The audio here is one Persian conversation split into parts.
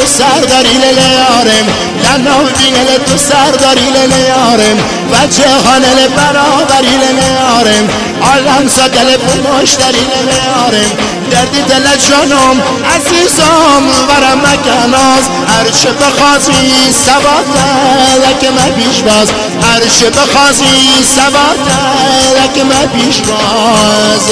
سرداری لیارم لنو بینل تو سرداری لیارم و جهانل برابری لیارم عالم سدل بمشتری لیارم دردی دل جانم عزیزم ورم مکناز هرچه بخوازی سواده لکه من پیش باز هرچه بخوازی سواده لکه من پیش باز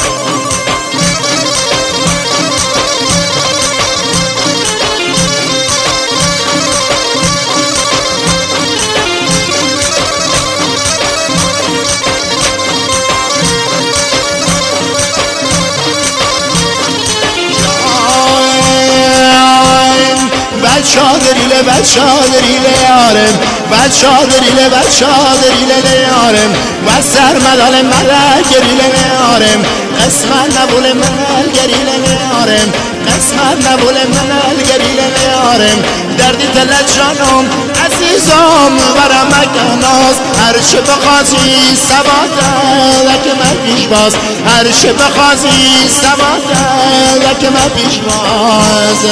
بچادریله بچادریله یارم بچادریله بچادریله یارم و سرمدال ملگریله یارم قسمت نبول ملگریله یارم قسمت نبول ملگریله یارم دردی دل جانم عزیزم ورم مکناز هرچه بخوازی سواده لکه من پیش باز هرچه بخوازی سواده لکه من پیش باز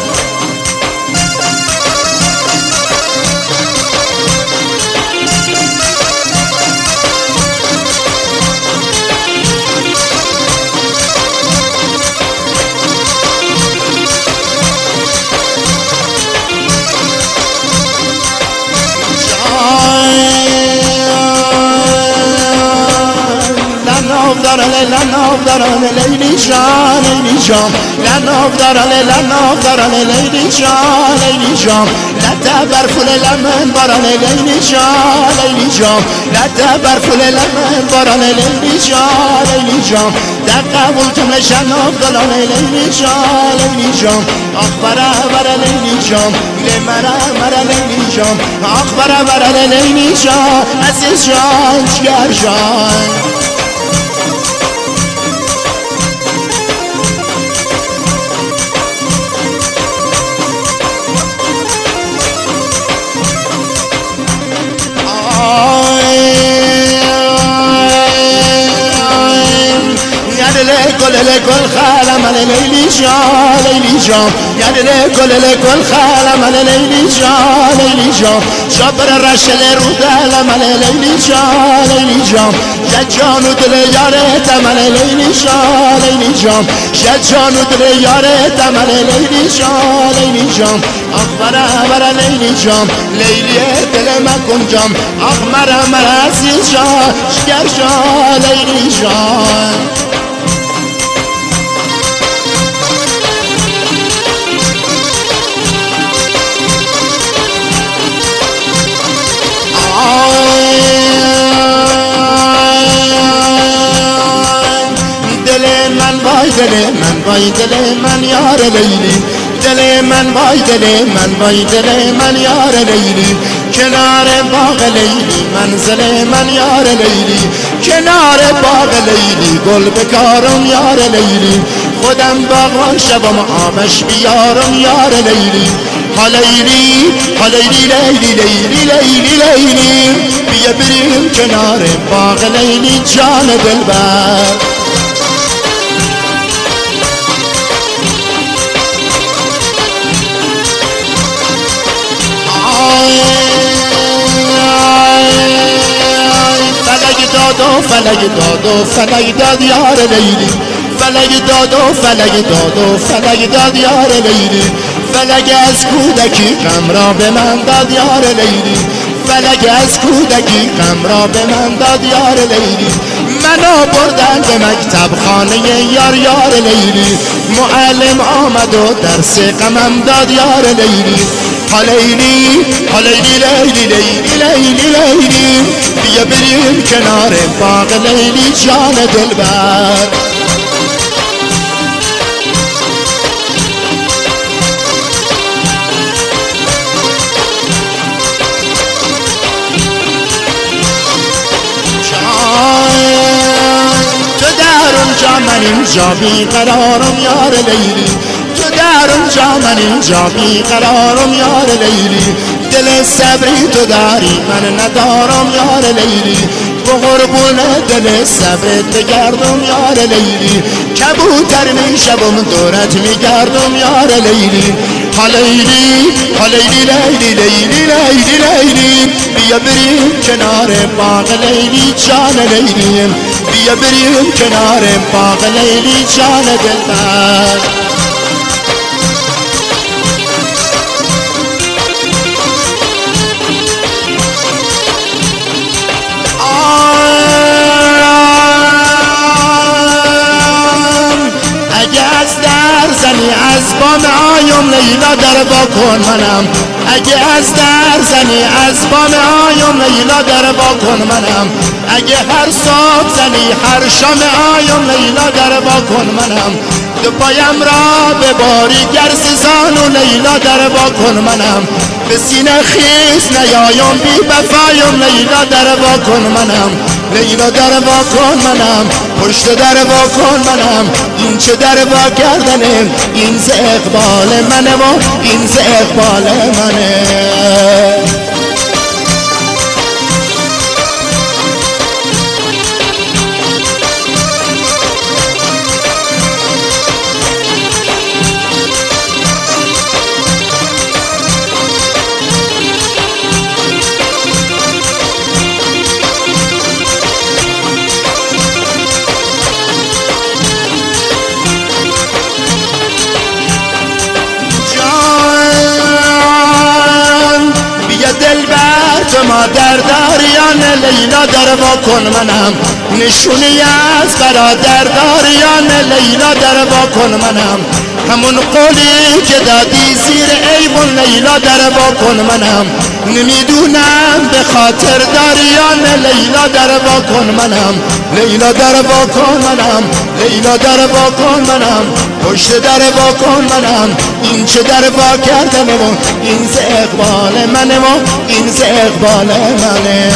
لناف دارن لیلی جان لیلی جان لناف دارن لیلی جان لیلی جان لده برفول لمن باران لیلی جان لیلی جان لده برفول لمن باران لیلی جان لیلی جان در قبول کم لشناف دارن لیلی جان لیلی جان آخ برا لیلی جان مرا لیلی جان آخ برا لیلی جان عزیز جان جگر جان گل خالم لیلی جان لیلی جان یعنی گل خالم لیلی جان لیلی جان شبر رشل رو دلم لیلی جان لیلی جان جانو دل یارت من لیلی جان لیلی جان جانو دل یارت من لیلی جان لیلی جان آخ برا لیلی جان لیلی دل من کن جان آخ مرا عزیز جان شگر جان لیلی جان دل من یار لیلی دل من دل من یار لیلی کنار باغ لیلی منزل من یار لیلی کنار باغ لیلی گل بکارم یار لیلی خودم باغوان شبم آمش بیارم یار لیلی لیلی بیا بریم کنار باغ لیلی جان دلبر فلک داد یار لیلی فلک داد یار لیلی فلک از کودکی غم را به من داد یار لیلی فلک از کودکی غم را به من داد یار لیلی منو بردن به مکتب خانه یار لیلی معلم آمد و درس غمم داد یار لیلی لیلی بیا بریم کنار باغ لیلی جان دلبر تو در اونجا من اینجا بیقرارم یار لیلی تو در اونجا من اینجا بیقرارم یار لیلی دل صبری تو داری من ندارم یار لیلی و قربون دل صبرت بگردم یار لیلی کبوتر میشم دورت میگردم یار لیلی ها لیلی ها لیلی لیلی لیلی لیلی لیلی بیا بریم کنار باغ لیلی جان لیلی بیا بریم کنار باغ لیلی جان دلبر زنی از بام آیم لیلا در با کن منم اگه از در زنی از بام آیم لیلا در با کن منم اگه هر صبح زنی هر شام آیم لیلا در با کن منم دو پایم را بباری گرززان و لیلا در با کن منم به سینه خیز نیایم بی بفایم لیلا در با کن منم لیلا در با کن منم پشت در با کن منم این چه در با کردنه این ز اقبال منه و این ز اقبال منه ما در داریان لیلا در با کن منم نشونی از برادر داریان لیلا در با کن منم همون قولی که دادی زیر ایوان لیلا در با کن منم نمیدونم به خاطر داریان لیلا در با کن منم لیلا در با کن منم لیلا در با کن منم پشت در با کن منم این چه در با کردنه و این ز اقبال منه و این ز اقبال منه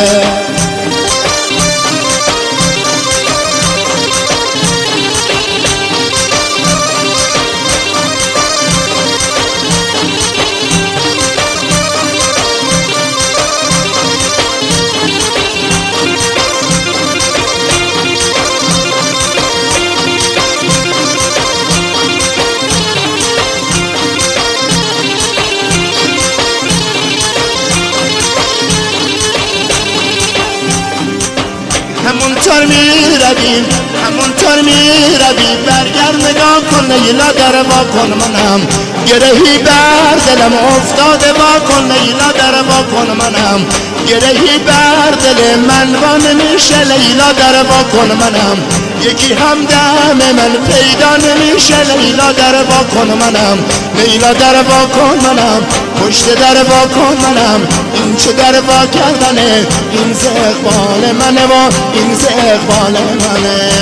همونطور میرویم همونطور میرویم برگرد نگاه کن لیلا در با کن منم گرهی بر دلم افتاده با کن لیلا در با کن منم گرهی بر دل من با نمیشه لیلا در با کن منم یکی هم دم من پیدا نمیشه لیلا در با کن منم لیلا در با کن منم پشت در با کن منم این چه در با کردنه این ز اقبال منه و این ز اقبال منه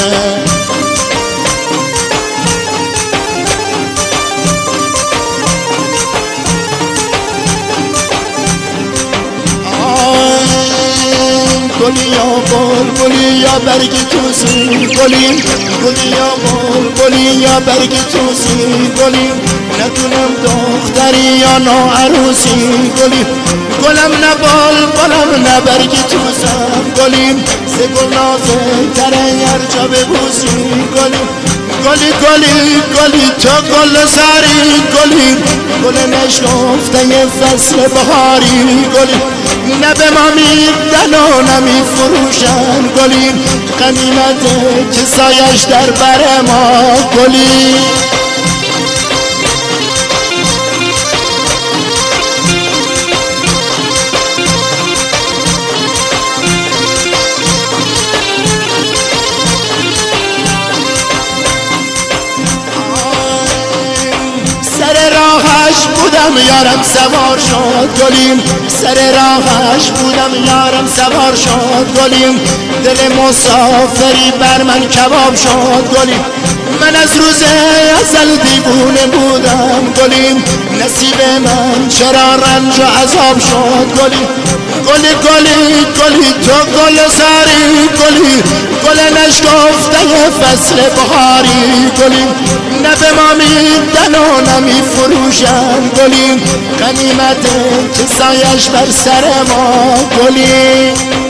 گلی یا بول گلی یا برگی توسی گلی گلی یا بول گلی یا برگی توسی گلی ندونم دختری یا نو عروسی گلی گلم نبال گلم نبرگی توسم گلی ز گل نازک تره هر جا ببوسی گلی گلی گلی گلی تو گل سری گلی گل نشکفته فصل بهاری گلی نه به ما میدن و نمیفروشن گلی غنیمته که سایش در بر ما گلی بودم یارم سوار شد گلیم سر راهش بودم یارم سوار شد گلیم دل مسافری بر من کباب شد گلیم من از روز ازل دیوونه بودم گلیم نصیب من چرا رنج و عذاب شد گلیم گلی گلی گلی تو گل سری گلی گل نشکفته فصل بهاری گلی نه به ما میدن و نمیفروشن گلی غنیمته که سایش بر سر ما گلی